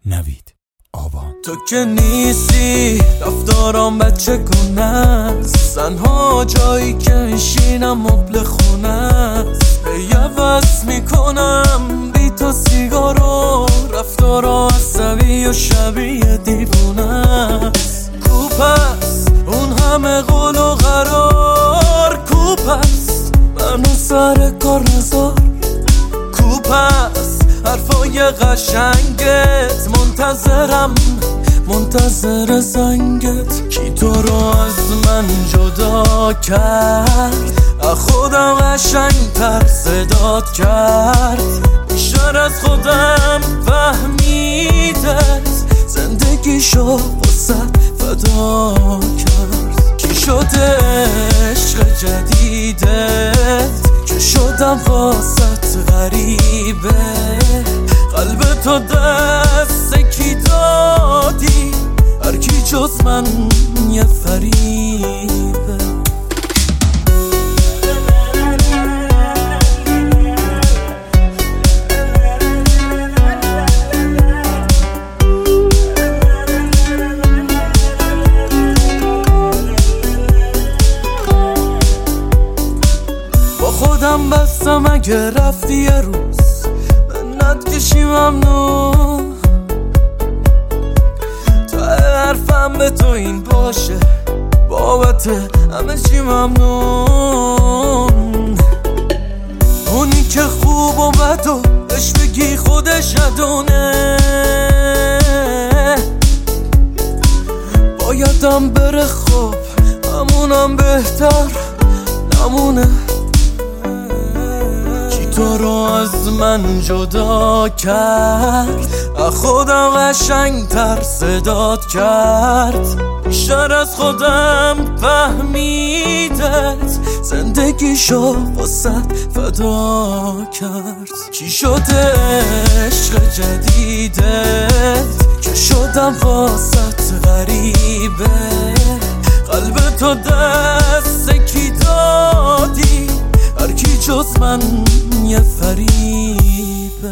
نوید آبان. تو که نیستی رفتارام بچه گونه است، تنها جایی که میشینم مبل خونه است. عوض میکنم بی تو سیگارو، رفتارا عصبی و شبیه دیوونه است. کوپست اون همه قول و قرار، کوپست منو سر کار نزار، کوپست حرفای قشنگت، منتظر زنگت. کی تو رو از من جدا کرد، خودم قشنگ‌تر صدات کرد. بیشتر از خودم فهمیدت، زندگیشو واسه فدا کرد. کی شده عشق جدیدت که شدم واسه غریبه، قلب تو دست کی دادی، هر کی جز من یه فریبه. با خودم بستم اگه رفتی یه روز منت کشی ممنون، تا حرفم به تو این باشه بابت همه چی ممنون. اونی که خوب و بد و بهش بگی خودش ندونه، بایدم بره خب همونم بهتر نمونه. تو رو از من جدا کرد، خودم قشنگ‌تر صدات کرد. بیشتر از خودم فهمیدت، زندگیشو واسه فدا کرد. چی شده عشق جدیدت که شدم واسه غریبه، قلب تو دست کی دادی، هر کی جز من یه فریبه.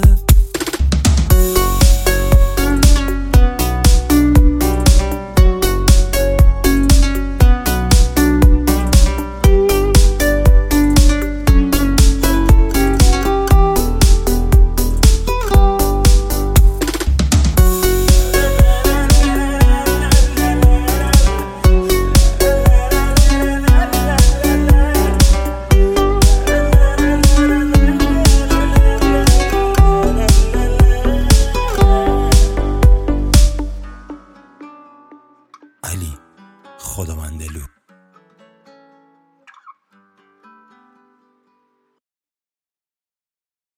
علی خداوندلو.